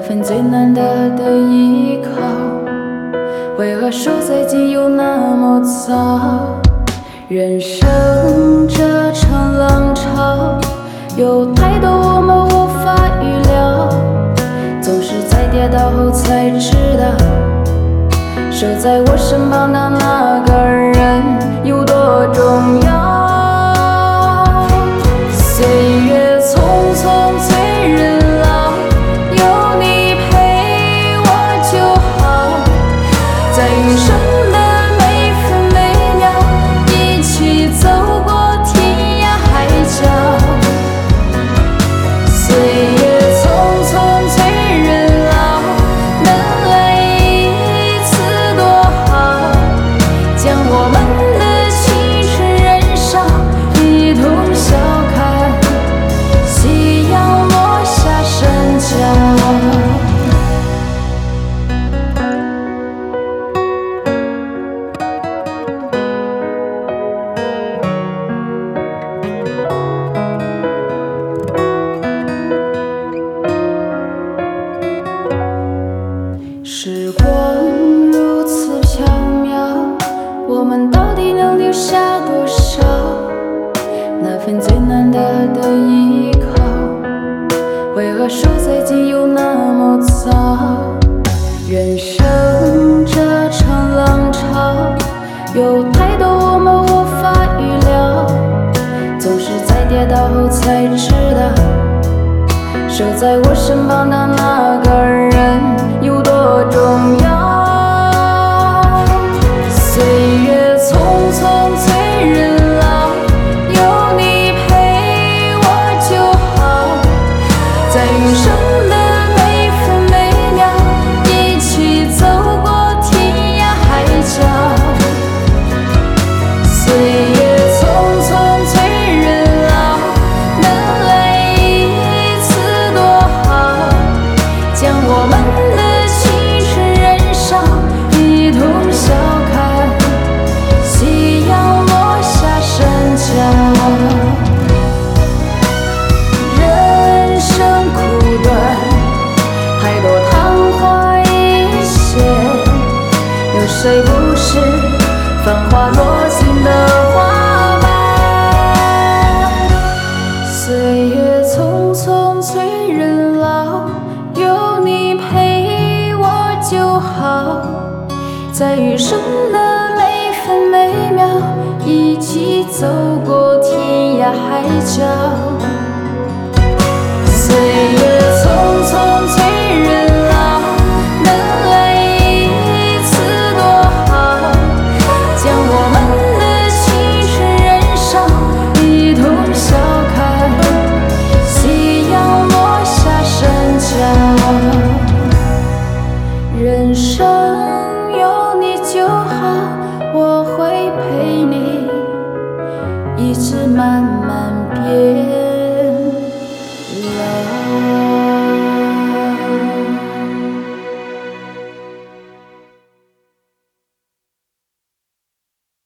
份最难得的依靠，为何说再见又那么早？人生这场浪潮，有太多我们无法预料，总是在跌倒后才知道，守在我身旁的那个人有多重要。岁月匆匆催人老，有你陪我就好，在余生的每分每秒，一起走过天涯海角。岁月匆匆催人老，能来一次多好，将我们的青春燃烧，一同笑看夕阳落下山脚。时光如此飘渺，我们到底能留下多少？那份最难得的依靠，为何说再见又那么早？人生这场浪潮，有太多我们无法预料，总是在跌倒后才知道，守在我身旁的那个人有多重要。岁月匆匆催人老，有你陪我就好，在余生的每分每秒，一起走过天涯海角。岁月匆匆催人老，能来一次多好，将我们的青春燃烧，一同笑看夕阳落下山脚。人生苦短，太多昙花一现，有谁不是繁华落尽的花瓣？岁月匆匆催人老，有你陪我就好，在余生的每分每秒，一起走过天涯海角。岁月匆匆催人老，能来一次多好，将我们的青春燃烧，一同笑看夕阳落下山脚。人生有你就好，我会陪你一直慢慢